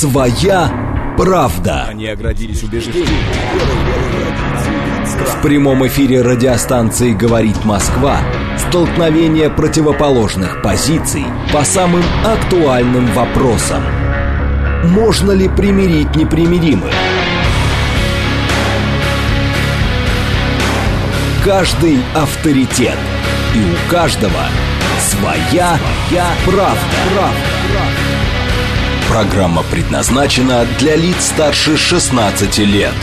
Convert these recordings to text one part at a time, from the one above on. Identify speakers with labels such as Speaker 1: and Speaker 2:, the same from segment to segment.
Speaker 1: Своя правда.
Speaker 2: Они оградились убеждением.
Speaker 1: В прямом эфире радиостанции «Говорит Москва» столкновение противоположных позиций по самым актуальным вопросам. Можно ли примирить непримиримых? Каждый авторитет. И у каждого своя правда. Программа предназначена для лиц старше 16 лет.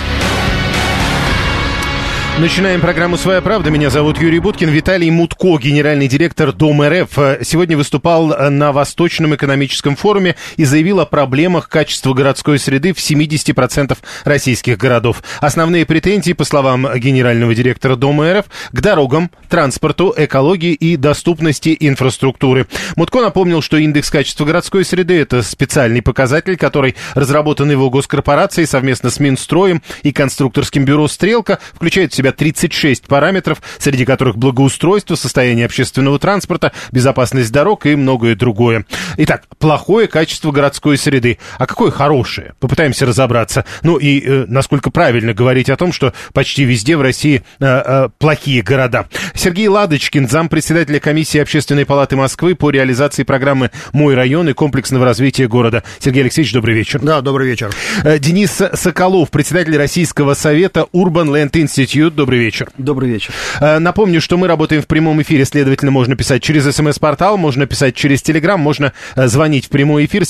Speaker 3: Начинаем программу «Своя правда». Меня зовут Юрий Буткин. Виталий Мутко, генеральный директор Дом РФ, сегодня выступал на Восточном экономическом форуме и заявил о проблемах качества городской среды в 70% российских городов. Основные претензии, по словам генерального директора Дома РФ, к дорогам, транспорту, экологии и доступности инфраструктуры. Мутко напомнил, что индекс качества городской среды – это специальный показатель, который разработан его госкорпорацией совместно с Минстроем и конструкторским бюро «Стрелка», включает в себя 36 параметров, среди которых благоустройство, состояние общественного транспорта, безопасность дорог и многое другое. Итак, плохое качество городской среды. А какое хорошее? Попытаемся разобраться. Ну и насколько правильно говорить о том, что почти везде в России плохие города. Сергей Ладочкин, зампредседателя комиссии Общественной палаты Москвы по реализации программы «Мой район» и комплексного развития города. Сергей Алексеевич, добрый вечер.
Speaker 4: Да, добрый вечер.
Speaker 3: Денис Соколов, председатель Российского совета Urban Land Institute. Добрый вечер.
Speaker 4: Добрый вечер.
Speaker 3: Напомню, что мы работаем в прямом эфире, следовательно, можно писать через СМС-портал, можно писать через Телеграм, можно звонить в прямой эфир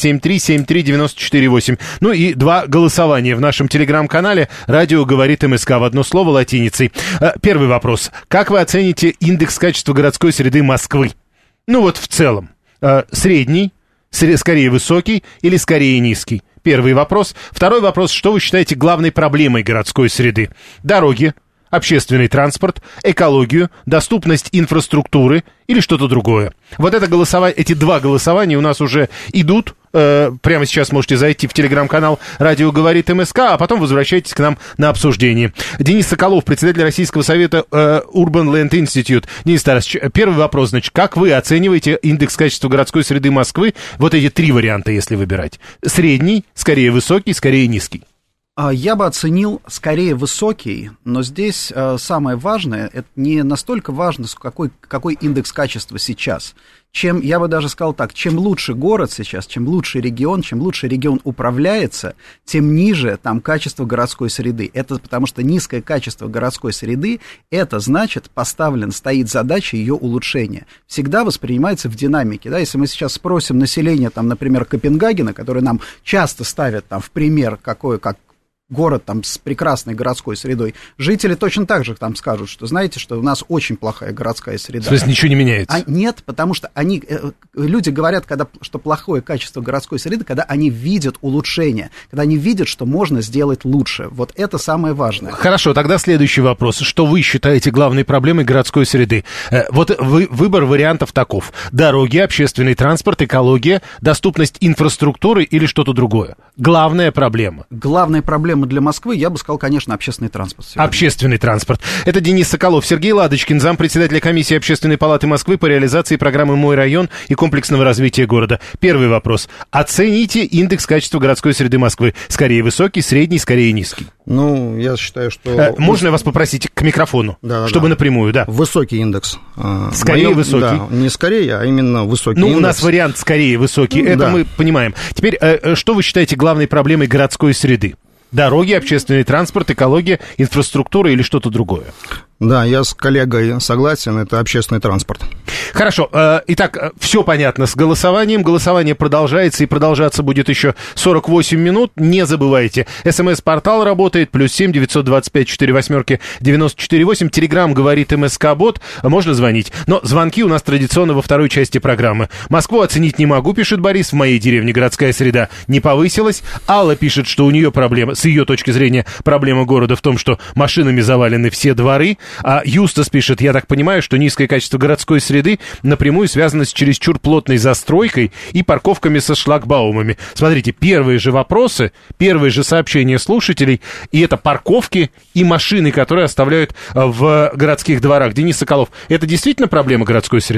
Speaker 3: 7373948. Ну и 2 голосования в нашем Телеграм-канале «Радио говорит МСК» в одно слово латиницей. Первый вопрос. Как вы оцените индекс качества городской среды Москвы? Ну вот в целом. Средний, скорее высокий или скорее низкий? Первый вопрос. Второй вопрос. Что вы считаете главной проблемой городской среды? Дороги, общественный транспорт, экологию, доступность инфраструктуры или что-то другое. Вот это эти 2 голосования у нас уже идут. Прямо сейчас можете зайти в телеграм-канал «Радио говорит МСК», а потом возвращайтесь к нам на обсуждение. Денис Соколов, председатель Российского совета Urban Land Institute. Денис Тарасович, первый вопрос, значит, как вы оцениваете индекс качества городской среды Москвы? Вот эти 3 варианта, если выбирать. Средний, скорее высокий, скорее низкий.
Speaker 4: Я бы оценил скорее высокий, но здесь самое важное, это не настолько важно, какой индекс качества сейчас. Я бы даже сказал так, чем лучше город сейчас, чем лучше регион управляется, тем ниже там качество городской среды. Это потому что низкое качество городской среды, это значит, стоит задача ее улучшения. Всегда воспринимается в динамике. Да? Если мы сейчас спросим население, там, например, Копенгагена, который нам часто ставят там, в пример, как город там с прекрасной городской средой, жители точно так же там скажут, что знаете, что у нас очень плохая городская среда.
Speaker 3: То есть ничего не меняется?
Speaker 4: Нет, потому что люди говорят, что плохое качество городской среды, когда они видят улучшение, когда они видят, что можно сделать лучше. Вот это самое важное.
Speaker 3: Хорошо, тогда следующий вопрос. Что вы считаете главной проблемой городской среды? Вот выбор вариантов таков. Дороги, общественный транспорт, экология, доступность инфраструктуры или что-то другое? Главная проблема?
Speaker 4: Главная проблема для Москвы, я бы сказал, конечно, общественный транспорт.
Speaker 3: Общественный транспорт. Это Денис Соколов. Сергей Ладочкин, зампредседателя комиссии Общественной палаты Москвы по реализации программы «Мой район» и комплексного развития города. Первый вопрос. Оцените индекс качества городской среды Москвы. Скорее высокий, средний, скорее низкий.
Speaker 4: Ну, я считаю, что...
Speaker 3: Можно вас попросить к микрофону, чтобы напрямую, да.
Speaker 4: Высокий индекс.
Speaker 3: Скорее высокий.
Speaker 4: Да, не скорее, а именно высокий индекс.
Speaker 3: У нас вариант скорее высокий, это мы понимаем. Теперь, что вы считаете главной проблемой городской среды? Дороги, общественный транспорт, экология, инфраструктура или что-то другое?
Speaker 4: Да, я с коллегой согласен, это общественный транспорт.
Speaker 3: Хорошо, итак, все понятно с голосованием. Голосование продолжается и продолжаться будет еще 48 минут. Не забывайте, СМС-портал работает, +7 925 48 948. Телеграм говорит МСК-бот, можно звонить. Но звонки у нас традиционно во второй части программы. Москву оценить не могу, пишет Борис, в моей деревне городская среда не повысилась. Алла пишет, что у нее проблема, с ее точки зрения, проблема города в том, что машинами завалены все дворы. А Юстас пишет, я так понимаю, что низкое качество городской среды напрямую связано с чересчур плотной застройкой и парковками со шлагбаумами. Смотрите, первые же вопросы, первые же сообщения слушателей, и это парковки и машины, которые оставляют в городских дворах. Денис Соколов, это действительно проблема городской среды?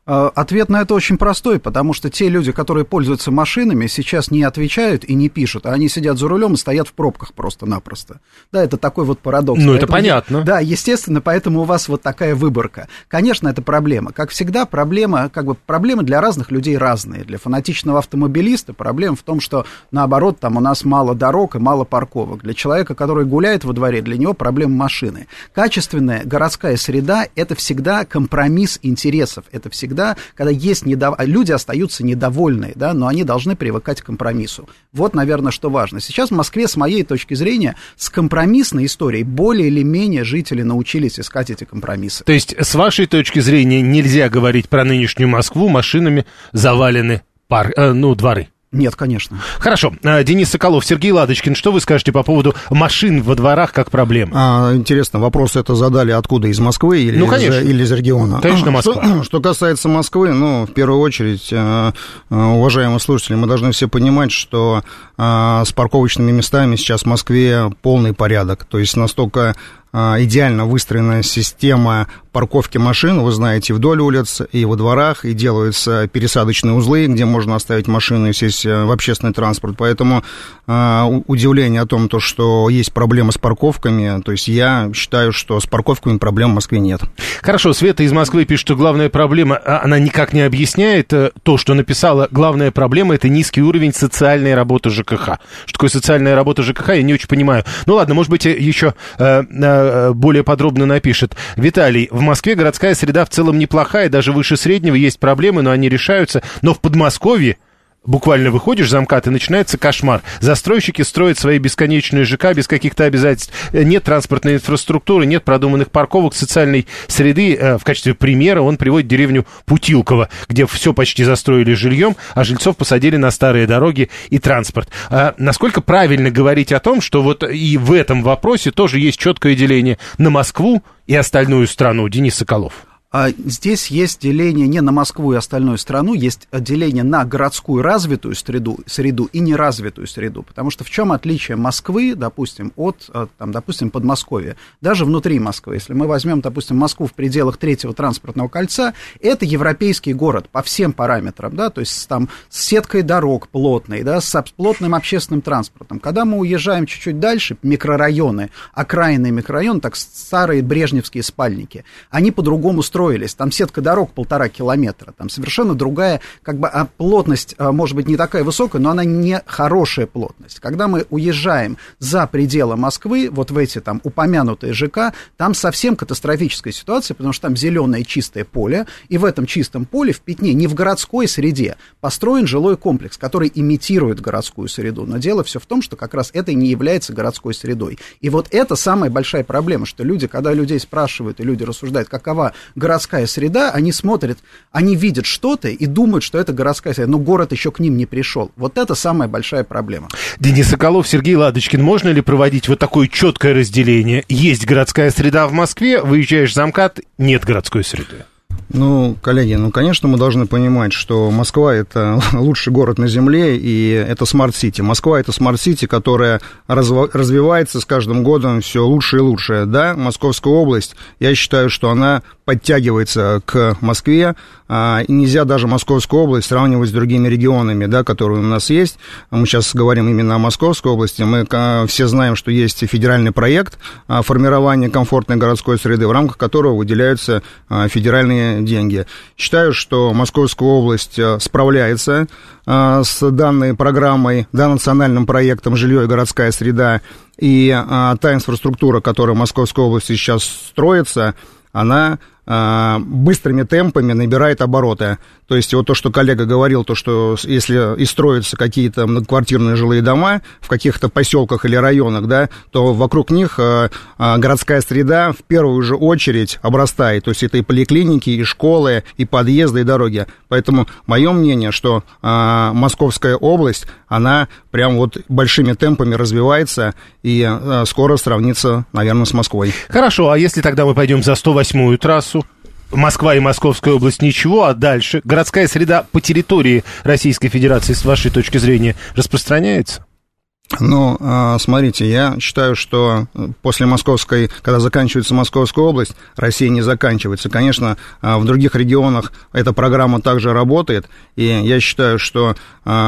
Speaker 4: Ответ на это очень простой, потому что те люди, которые пользуются машинами, сейчас не отвечают и не пишут, а они сидят за рулем и стоят в пробках просто-напросто. Да, это такой вот парадокс.
Speaker 3: Ну, это понятно.
Speaker 4: Да, естественно, поэтому у вас вот такая выборка. Конечно, это проблема. Как всегда, проблемы для разных людей разные. Для фанатичного автомобилиста проблема в том, что, наоборот, там у нас мало дорог и мало парковок. Для человека, который гуляет во дворе, для него проблема машины. Качественная городская среда – это всегда компромисс интересов. Это всегда, когда есть люди остаются недовольны, да, но они должны привыкать к компромиссу. Вот, наверное, что важно. Сейчас в Москве, с моей точки зрения, с компромиссной историей более или менее жители научились искать эти компромиссы.
Speaker 3: То есть, с вашей точки зрения, нельзя говорить про нынешнюю Москву, машинами завалены дворы?
Speaker 4: Нет, конечно.
Speaker 3: Хорошо. Денис Соколов, Сергей Ладочкин, что вы скажете по поводу машин во дворах как проблемы?
Speaker 2: Интересно, вопрос это задали откуда, из Москвы или, или из региона?
Speaker 3: Конечно, Москва.
Speaker 2: Что касается Москвы, в первую очередь, уважаемые слушатели, мы должны все понимать, что с парковочными местами сейчас в Москве полный порядок, то есть настолько идеально выстроена система парковки машин, вы знаете, вдоль улиц и во дворах, и делаются пересадочные узлы, где можно оставить машину и сесть в общественный транспорт, поэтому удивление о том, что есть проблемы с парковками, то есть я считаю, что с парковками проблем в Москве нет.
Speaker 3: Хорошо, Света из Москвы пишет, что главная проблема, она никак не объясняет то, что написала, главная проблема — это низкий уровень социальной работы ЖКХ. Что такое социальная работа ЖКХ, я не очень понимаю. Ну ладно, может быть, еще более подробно напишет. Виталий, в Москве городская среда в целом неплохая, даже выше среднего, есть проблемы, но они решаются. Но в Подмосковье буквально выходишь за МКАД, и начинается кошмар. Застройщики строят свои бесконечные ЖК без каких-то обязательств. Нет транспортной инфраструктуры, нет продуманных парковок, социальной среды. В качестве примера он приводит деревню Путилково, где все почти застроили жильем, а жильцов посадили на старые дороги и транспорт. Насколько правильно говорить о том, что вот и в этом вопросе тоже есть четкое деление на Москву и остальную страну? Денис Соколов.
Speaker 4: Здесь есть деление не на Москву и остальную страну, есть деление на городскую развитую среду и неразвитую среду. Потому что в чем отличие Москвы, допустим, от, допустим, Подмосковья? Даже внутри Москвы, если мы возьмем, допустим, Москву в пределах третьего транспортного кольца, это европейский город по всем параметрам, да, то есть там с сеткой дорог плотной, да, с плотным общественным транспортом. Когда мы уезжаем чуть-чуть дальше, микрорайоны, окраинные микрорайоны, так старые брежневские спальники, они по-другому строились. Там сетка дорог 1,5 километра, там совершенно другая, плотность, может быть, не такая высокая, но она не хорошая плотность. Когда мы уезжаем за пределы Москвы, вот в эти там упомянутые ЖК, там совсем катастрофическая ситуация, потому что там зеленое чистое поле, и в этом чистом поле в пятне, не в городской среде, построен жилой комплекс, который имитирует городскую среду. Но дело все в том, что как раз это не является городской средой. И вот это самая большая проблема, что люди, когда людей спрашивают, и люди рассуждают, какова городская среда, они смотрят, они видят что-то и думают, что это городская среда, но город еще к ним не пришел. Вот это самая большая проблема.
Speaker 3: Денис Соколов, Сергей Ладочкин, можно ли проводить вот такое четкое разделение? Есть городская среда в Москве, выезжаешь за МКАД, нет городской среды.
Speaker 2: Коллеги, конечно, мы должны понимать, что Москва – это лучший город на Земле, и это смарт-сити. Москва – это смарт-сити, которая развивается с каждым годом все лучше и лучше. Да, Московская область, я считаю, что она подтягивается к Москве, и нельзя даже Московскую область сравнивать с другими регионами, да, которые у нас есть. Мы сейчас говорим именно о Московской области. Мы все знаем, что есть федеральный проект формирования комфортной городской среды, в рамках которого выделяются федеральные деньги. Считаю, что Московская область справляется с данной программой, национальным проектом «Жилье и городская среда», и та инфраструктура, которая в Московской области сейчас строится, она быстрыми темпами набирает обороты. То есть вот то, что коллега говорил, то, что если и строятся какие-то многоквартирные жилые дома в каких-то поселках или районах, да, то вокруг них городская среда в первую же очередь обрастает. То есть это и поликлиники, и школы, и подъезды, и дороги. Поэтому мое мнение, что Московская область, она прям вот большими темпами развивается и скоро сравнится, наверное, с Москвой.
Speaker 3: Хорошо, а если тогда мы пойдем за 108-ю трассу? Москва и Московская область ничего, а дальше городская среда по территории Российской Федерации, с вашей точки зрения, распространяется?
Speaker 2: Ну, смотрите, я считаю, что после Московской, когда заканчивается Московская область, Россия не заканчивается. Конечно, в других регионах эта программа также работает, и я считаю, что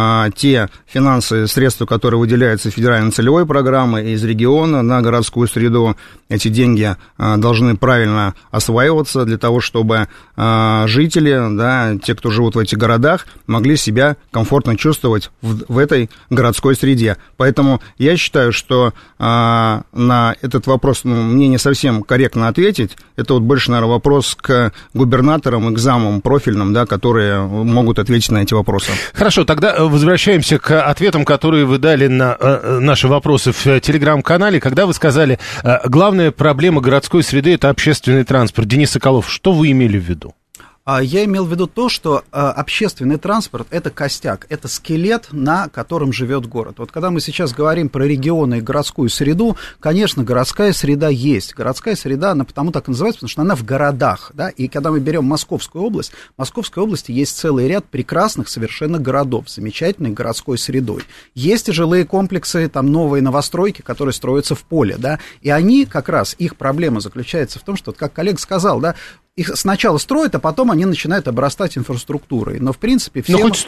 Speaker 2: те финансовые средства, которые выделяются федеральной целевой программой из региона на городскую среду, эти деньги должны правильно осваиваться для того, чтобы жители, да, те, кто живут в этих городах, могли себя комфортно чувствовать в этой городской среде. Поэтому я считаю, что на этот вопрос мне не совсем корректно ответить. Это вот больше, наверное, вопрос к губернаторам и к замам профильным, да, которые могут ответить на эти вопросы.
Speaker 3: Хорошо, тогда возвращаемся к ответам, которые вы дали на наши вопросы в телеграм-канале, когда вы сказали, главная проблема городской среды – это общественный транспорт. Денис Соколов, что вы имели в виду?
Speaker 4: Я имел в виду то, что общественный транспорт – это костяк, это скелет, на котором живет город. Вот когда мы сейчас говорим про регионы и городскую среду, конечно, городская среда есть. Городская среда, она потому так и называется, потому что она в городах. Да? И когда мы берем Московскую область, в Московской области есть целый ряд прекрасных совершенно городов с замечательной городской средой. Есть и жилые комплексы, там новые новостройки, которые строятся в поле. Да? И они как раз, их проблема заключается в том, что, как коллега сказал, да, их сначала строят, а потом они начинают обрастать инфраструктурой. Но, в принципе,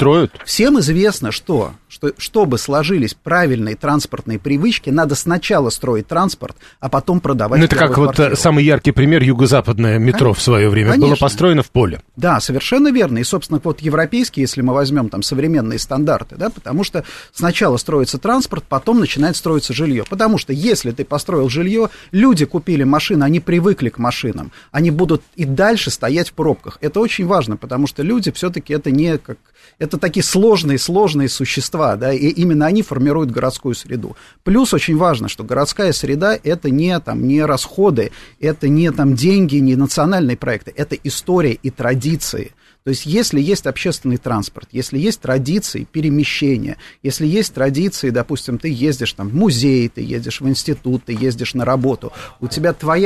Speaker 4: всем известно, что чтобы сложились правильные транспортные привычки, надо сначала строить транспорт, а потом продавать.
Speaker 3: Ну, это как квартиру. Вот самый яркий пример юго-западное метро в свое время. Конечно. Было построено в поле.
Speaker 4: Да, совершенно верно. И, собственно, вот европейские, если мы возьмем там современные стандарты, да, потому что сначала строится транспорт, потом начинает строиться жилье. Потому что если ты построил жилье, люди купили машины, они привыкли к машинам, они будут и дальше стоять в пробках. Это очень важно, потому что люди все-таки это не как... Это такие сложные существа, да, и именно они формируют городскую среду. Плюс очень важно, что городская среда – это не расходы, это не там деньги, не национальные проекты, это история и традиции. То есть, если есть общественный транспорт, если есть традиции перемещения, если есть традиции, допустим, ты ездишь там в музей, ты едешь в институт, ты ездишь на работу, у тебя твой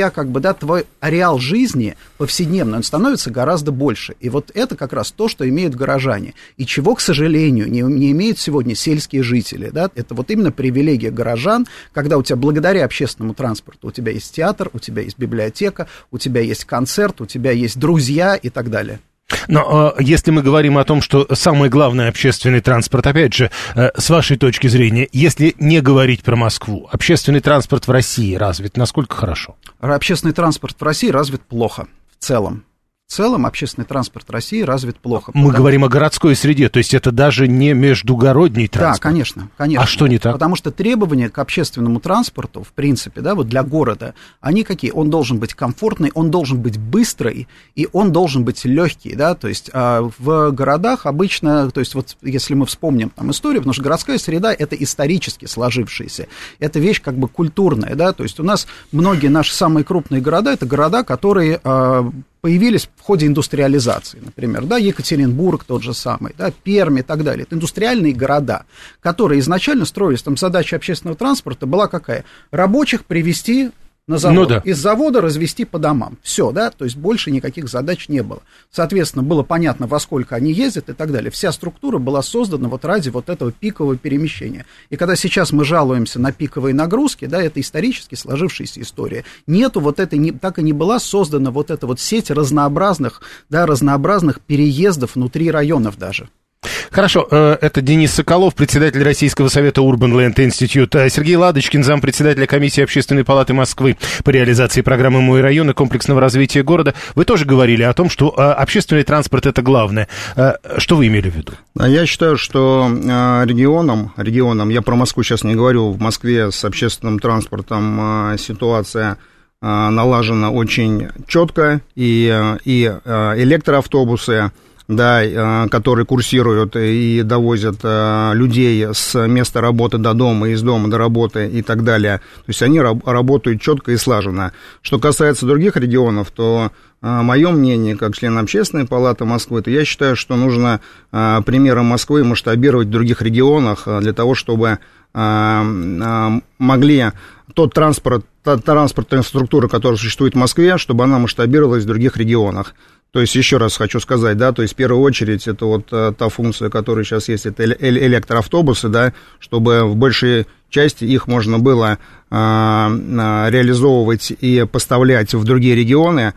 Speaker 4: ареал жизни повседневный, он становится гораздо больше. И вот это как раз то, что имеют горожане. И чего, к сожалению, не имеют сегодня сельские жители. Да? Это вот именно привилегия горожан, когда у тебя благодаря общественному транспорту у тебя есть театр, у тебя есть библиотека, у тебя есть концерт, у тебя есть друзья и так далее.
Speaker 3: Но если мы говорим о том, что самый главный общественный транспорт, опять же, с вашей точки зрения, если не говорить про Москву, общественный транспорт в России развит насколько хорошо?
Speaker 4: Общественный транспорт в России развит плохо в целом. В целом общественный транспорт России развит плохо.
Speaker 3: Мы говорим о городской среде, то есть это даже не междугородний транспорт.
Speaker 4: Да, конечно.
Speaker 3: А что не так?
Speaker 4: Потому что требования к общественному транспорту, в принципе, да, вот для города, они какие? Он должен быть комфортный, он должен быть быстрый, и он должен быть легкий, да, то есть в городах обычно, то есть вот если мы вспомним там историю, потому что городская среда – это исторически сложившаяся, это вещь как бы культурная, да, то есть у нас многие наши самые крупные города – это города, которые появились в ходе индустриализации, например, да, Екатеринбург тот же самый, да, Пермь и так далее. Это индустриальные города, которые изначально строились, там задача общественного транспорта была какая? Рабочих привести на завод,
Speaker 3: ну, да.
Speaker 4: Из завода развести по домам. Все, да, то есть больше никаких задач не было. Соответственно, было понятно, во сколько они ездят и так далее. Вся структура была создана вот ради вот этого пикового перемещения. И когда сейчас мы жалуемся на пиковые нагрузки, да, это исторически сложившаяся история. Нету вот этой, так и не была создана вот эта вот сеть разнообразных переездов внутри районов даже.
Speaker 3: Хорошо, это Денис Соколов, председатель Российского совета Urban Land Institute, Сергей Ладочкин, зампредседателя комиссии Общественной палаты Москвы по реализации программы «Мой район» и комплексного развития города. Вы тоже говорили о том, что общественный транспорт – это главное. Что вы имели в виду?
Speaker 2: Я считаю, что регионам, я про Москву сейчас не говорю, в Москве с общественным транспортом ситуация налажена очень четко, и электроавтобусы, да, которые курсируют и довозят людей с места работы до дома, из дома до работы и так далее. То есть они работают четко и слаженно. Что касается других регионов, то мое мнение, как член Общественной палаты Москвы, то я считаю, что нужно примеры Москвы масштабировать в других регионах для того, чтобы могли транспортная структура, которая существует в Москве, чтобы она масштабировалась в других регионах. То есть, еще раз хочу сказать, да, то есть, в первую очередь, это вот та функция, которая сейчас есть, это электроавтобусы, да, чтобы в большей части их можно было реализовывать и поставлять в другие регионы.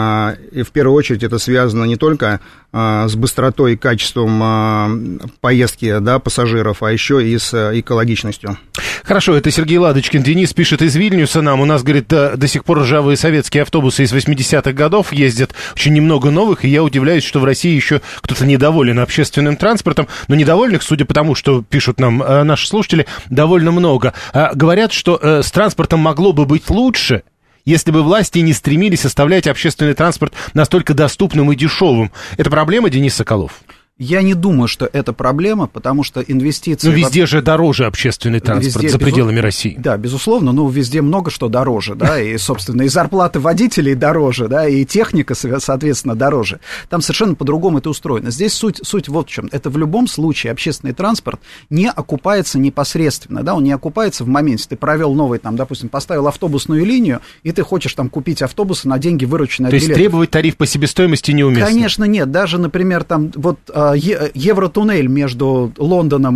Speaker 2: И в первую очередь это связано не только с быстротой и качеством поездки, да, пассажиров, а еще и с экологичностью.
Speaker 3: Хорошо, это Сергей Ладочкин. Денис пишет из Вильнюса нам. У нас, говорит, до сих пор ржавые советские автобусы из 80-х годов ездят. Очень немного новых, и я удивляюсь, что в России еще кто-то недоволен общественным транспортом. Но недовольных, судя по тому, что пишут нам наши слушатели, довольно много. Говорят, что с транспортом могло бы быть лучше, если бы власти не стремились оставлять общественный транспорт настолько доступным и дешевым. Это проблема, Денис Соколов?
Speaker 4: Я не думаю, что это проблема, потому что инвестиции...
Speaker 3: Ну, везде же дороже общественный транспорт, везде, за пределами России.
Speaker 4: Да, безусловно, ну, везде много что дороже, да, и, собственно, и зарплаты водителей дороже, да, и техника, соответственно, дороже. Там совершенно по-другому это устроено. Здесь суть вот в чем. Это в любом случае общественный транспорт не окупается непосредственно, да, он не окупается в моменте. Ты провел новый, там, допустим, поставил автобусную линию, и ты хочешь там купить автобусы на деньги, вырученные от билетов.
Speaker 3: То есть требовать тариф по себестоимости неуместно?
Speaker 4: Конечно, нет. Даже, например, там, вот... Евротуннель между Лондоном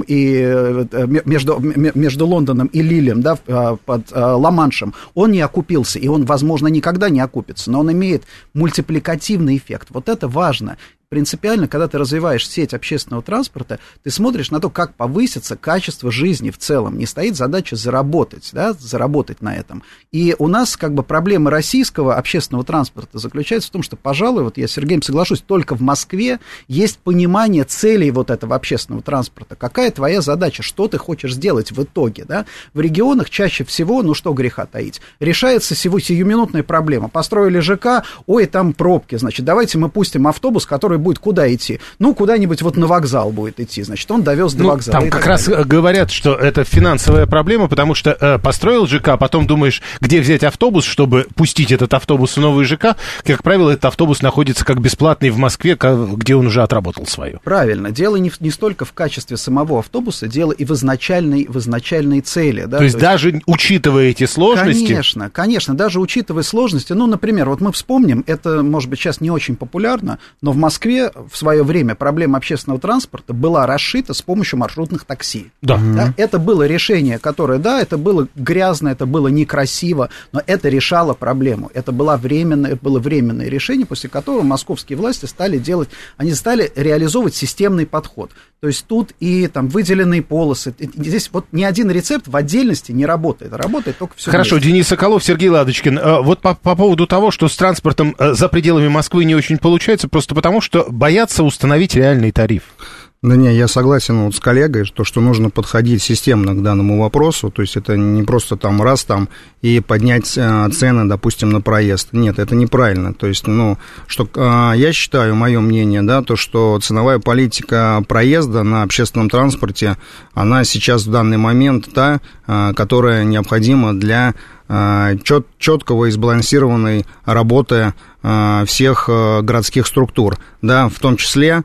Speaker 4: и между Лондоном и Лилем, да, под Ла-Маншем, он не окупился, и он, возможно, никогда не окупится, но он имеет мультипликативный эффект. Вот это важно. Принципиально, когда ты развиваешь сеть общественного транспорта, ты смотришь на то, как повысится качество жизни в целом. Не стоит задача заработать, да, заработать на этом. И у нас как бы проблема российского общественного транспорта заключается в том, что, пожалуй, вот я с Сергеем соглашусь, только в Москве есть понимание целей вот этого общественного транспорта. Какая твоя задача, что ты хочешь сделать в итоге, да? В регионах чаще всего, ну что греха таить, решается сиюминутная проблема. Построили ЖК, ой, там пробки, значит, давайте мы пустим автобус, который будет куда идти? Ну, куда-нибудь вот на вокзал будет идти, значит, он довез до вокзала.
Speaker 3: Там как раз говорят, что это финансовая проблема, потому что построил ЖК, потом думаешь, где взять автобус, чтобы пустить этот автобус в новый ЖК. Как правило, этот автобус находится как бесплатный в Москве, где он уже отработал свое.
Speaker 4: Правильно. Дело не столько в качестве самого автобуса, дело и в изначальной цели. Да?
Speaker 3: То есть даже учитывая эти сложности...
Speaker 4: Конечно, даже учитывая сложности, ну, например, вот мы вспомним, это, может быть, сейчас не очень популярно, но в Москве в свое время проблема общественного транспорта была расшита с помощью маршрутных такси. Да. Да? Это было решение, которое, да, это было грязно, это было некрасиво, но это решало проблему. Это было временное решение, после которого московские власти стали реализовывать системный подход. То есть тут и там выделенные полосы. Здесь вот ни один рецепт в отдельности не работает. Работает только все
Speaker 3: Хорошо, вместе. Денис Соколов, Сергей Ладочкин. Вот по поводу того, что с транспортом за пределами Москвы не очень получается, просто потому что боятся установить реальный тариф.
Speaker 2: Да не, я согласен вот с коллегой, что нужно подходить системно к данному вопросу, то есть это не просто там раз там и поднять цены, допустим, на проезд. Нет, это неправильно. То есть, ну, что я считаю, мое мнение, да, то, что ценовая политика проезда на общественном транспорте, она сейчас в данный момент та, которая необходима для четкого и сбалансированной работы всех городских структур, да, в том числе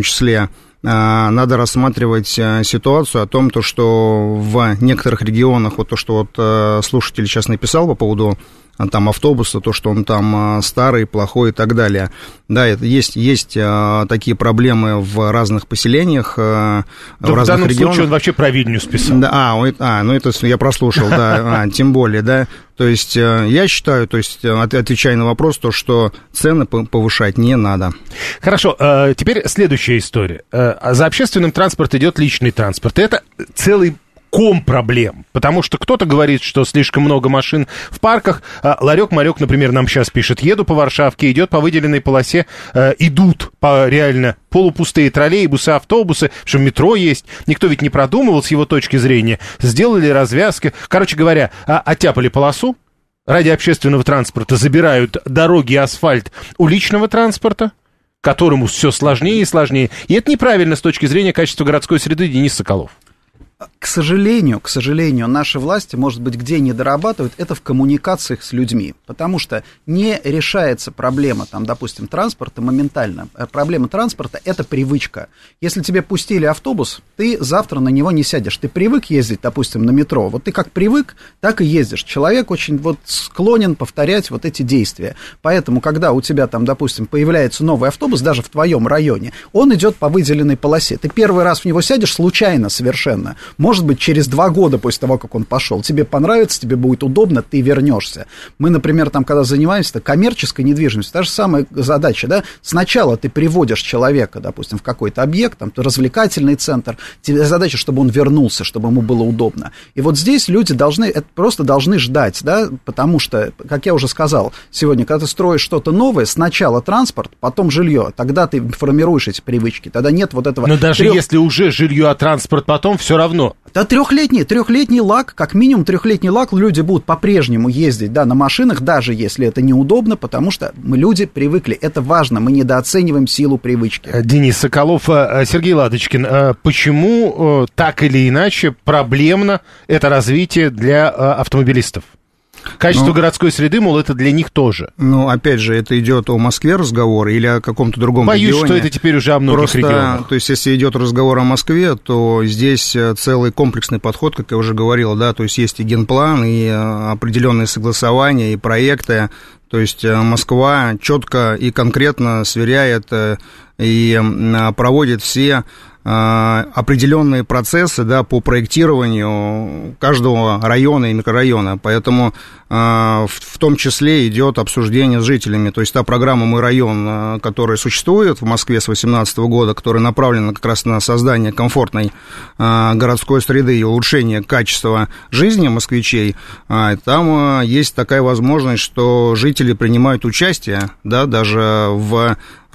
Speaker 2: надо рассматривать ситуацию о том, то, что в некоторых регионах, вот то, что вот слушатель сейчас написал по поводу там автобуса, то, что он там старый, плохой и так далее. Да, есть такие проблемы в разных поселениях, в разных регионах. В данном случае
Speaker 3: он вообще про Вильнюс писал.
Speaker 2: Да, ну это я прослушал, да, тем более, да. То есть я считаю, то есть отвечая на вопрос, то, что цены повышать не надо.
Speaker 3: Хорошо, теперь следующая история. За общественным транспортом идет личный транспорт. Это целый ком проблем, потому что кто-то говорит, что слишком много машин в парках. Ларек-марек, например, нам сейчас пишет: еду по Варшавке, идет по выделенной полосе, идут по реально полупустые троллейбусы, автобусы, что метро есть. Никто ведь не продумывал с его точки зрения. Сделали развязки. Короче говоря, оттяпали полосу ради общественного транспорта, забирают дороги и асфальт у личного транспорта, которому все сложнее и сложнее. И это неправильно с точки зрения качества городской среды, Денис Соколов.
Speaker 4: К сожалению, наши власти, может быть, где не дорабатывают, это в коммуникациях с людьми, потому что не решается проблема, там, допустим, транспорта моментально. Проблема транспорта – это привычка. Если тебе пустили автобус, ты завтра на него не сядешь. Ты привык ездить, допустим, на метро. Вот ты как привык, так и ездишь. Человек очень вот склонен повторять вот эти действия. Поэтому, когда у тебя там, допустим, появляется новый автобус, даже в твоем районе, он идет по выделенной полосе. Ты первый раз в него сядешь случайно совершенно. Может быть, через 2 года после того, как он пошел, тебе понравится, тебе будет удобно, ты вернешься. Мы, например, там, когда занимаемся коммерческой недвижимостью, та же самая задача, да, сначала ты приводишь человека, допустим, в какой-то объект, там, развлекательный центр, тебе задача, чтобы он вернулся, чтобы ему было удобно. И вот здесь люди просто должны ждать, да, потому что, как я уже сказал сегодня, когда ты строишь что-то новое, сначала транспорт, потом жилье, тогда ты формируешь эти привычки, тогда нет вот этого...
Speaker 3: Но даже если уже жилье, а транспорт потом, все равно.
Speaker 4: Да, трехлетний лак, как минимум трехлетний лак, люди будут по-прежнему ездить, да, на машинах, даже если это неудобно, потому что люди привыкли, это важно, мы недооцениваем силу привычки.
Speaker 3: Денис Соколов, Сергей Ладочкин, почему так или иначе проблемно это развитие для автомобилистов? Качество городской среды, мол, это для них тоже.
Speaker 2: Ну, опять же, это идет о Москве разговор или о каком-то другом регионе?
Speaker 3: Боюсь, что это теперь уже о многих регионах.
Speaker 2: То есть, если идет разговор о Москве, то здесь целый комплексный подход, как я уже говорил, да, то есть есть и генплан, и определенные согласования, и проекты. То есть Москва четко и конкретно сверяет и проводит все определенные процессы, да, по проектированию каждого района и микрорайона, поэтому в том числе идет обсуждение с жителями, то есть та программа «Мой район», которая существует в Москве с 2018 года, которая направлена как раз на создание комфортной городской среды и улучшение качества жизни москвичей, там есть такая возможность, что жители принимают участие, да, даже в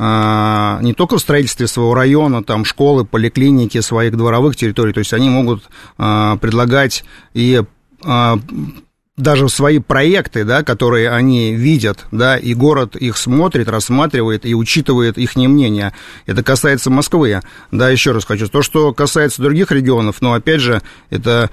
Speaker 2: не только в строительстве своего района, там, школы, поликлиники, своих дворовых территорий, то есть они могут предлагать и даже свои проекты, да, которые они видят, да, и город их смотрит, рассматривает и учитывает их мнение. Это касается Москвы. Да, еще раз хочу. То, что касается других регионов, но, опять же, это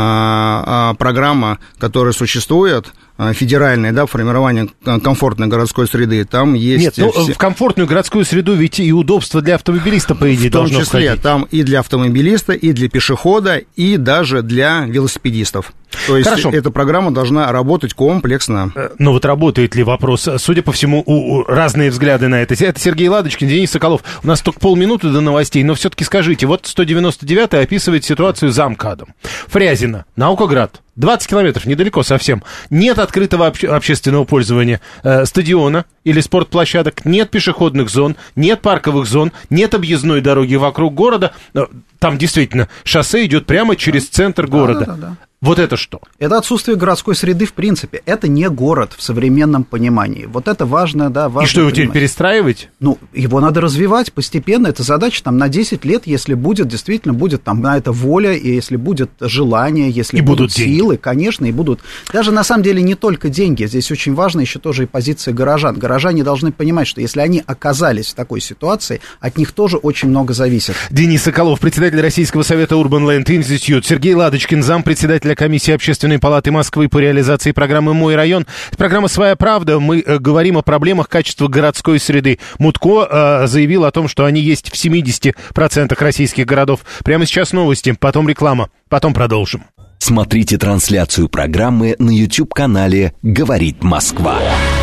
Speaker 2: программа, которая существует, федеральное, да, формирование комфортной городской среды, там есть...
Speaker 3: Нет, ну, в комфортную городскую среду ведь и удобство для автомобилиста, по идее, должно входить.
Speaker 2: В том числе, там и для автомобилиста, и для пешехода, и даже для велосипедистов. То есть эта программа должна работать комплексно.
Speaker 3: Ну вот работает ли, вопрос. Судя по всему, разные взгляды на это. Это Сергей Ладочкин, Денис Соколов. У нас только полминуты до новостей, но все-таки скажите, вот 199-й описывает ситуацию за МКАДом. Фрязино, Наукоград, 20 километров, недалеко совсем. Нет открытого общественного пользования стадиона или спортплощадок, нет пешеходных зон, нет парковых зон, нет объездной дороги вокруг города. Там действительно шоссе идет прямо через центр города. Да. Вот это что?
Speaker 4: Это отсутствие городской среды в принципе. Это не город в современном понимании. Вот это важно, да, важно.
Speaker 3: И что, его теперь перестраивать?
Speaker 4: Ну, его надо развивать постепенно. Это задача там на 10 лет, если будет, действительно будет там на это воля, и если будет желание, если
Speaker 3: и
Speaker 4: будут силы,
Speaker 3: деньги.
Speaker 4: Конечно, и будут. Даже на самом деле не только деньги. Здесь очень важна еще тоже и позиция горожан. Горожане должны понимать, что если они оказались в такой ситуации, от них тоже очень много зависит.
Speaker 3: Денис Соколов, председатель Российского совета Urban Land Institute, Сергей Ладочкин, зампредседателя комиссии Общественной палаты Москвы по реализации программы «Мой район». Программа «Своя правда». Мы говорим о проблемах качества городской среды. Мутко заявил о том, что они есть в 70% российских городов. Прямо сейчас новости, потом реклама, потом продолжим.
Speaker 1: Смотрите трансляцию программы на YouTube-канале «Говорит Москва».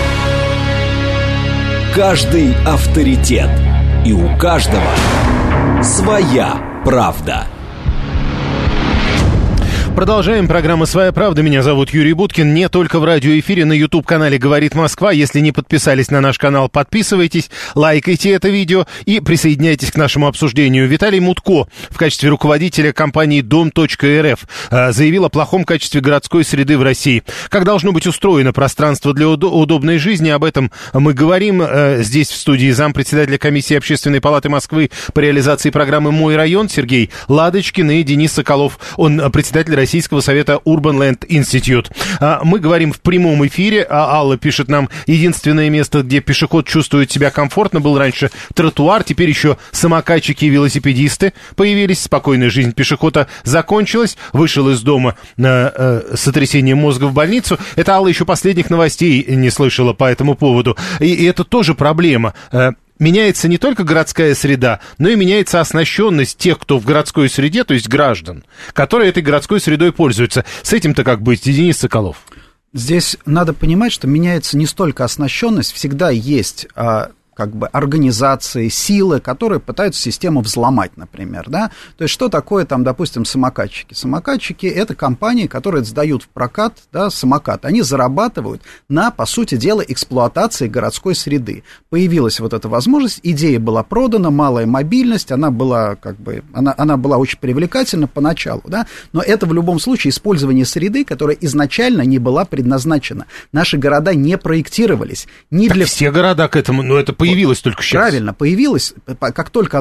Speaker 1: Каждый авторитет. И у каждого своя правда.
Speaker 3: Продолжаем. Программа «Своя правда». Меня зовут Юрий Буткин. Не только в радиоэфире, на YouTube-канале «Говорит Москва». Если не подписались на наш канал, подписывайтесь, лайкайте это видео и присоединяйтесь к нашему обсуждению. Виталий Мутко в качестве руководителя компании Дом.рф заявил о плохом качестве городской среды в России. Как должно быть устроено пространство для удобной жизни, об этом мы говорим здесь в студии зампредседателя комиссии Общественной палаты Москвы по реализации программы «Мой район» Сергей Ладочкин и Денис Соколов. Он председатель Российского совета Urban Land Institute. Мы говорим в прямом эфире. Алла пишет нам, единственное место, где пешеход чувствует себя комфортно, был раньше тротуар, теперь еще самокатчики и велосипедисты появились. Спокойная жизнь пешехода закончилась. Вышел из дома сотрясением мозга в больницу. Это Алла еще последних новостей не слышала по этому поводу. И это тоже проблема. Меняется не только городская среда, но и меняется оснащенность тех, кто в городской среде, то есть граждан, которые этой городской средой пользуются. С этим-то как быть, Денис Соколов?
Speaker 4: Здесь надо понимать, что меняется не столько оснащенность, всегда есть как бы организации, силы, которые пытаются систему взломать, например, да, то есть что такое там, допустим, самокатчики? Самокатчики — это компании, которые сдают в прокат, да, самокат, они зарабатывают на, по сути дела, эксплуатации городской среды. Появилась вот эта возможность, идея была продана, малая мобильность, она была как бы, она была очень привлекательна поначалу, да, но это в любом случае использование среды, которая изначально не была предназначена. Наши города не проектировались ни
Speaker 3: так
Speaker 4: для...
Speaker 3: все города к этому, но это появилось только сейчас.
Speaker 4: Правильно, появилось, как только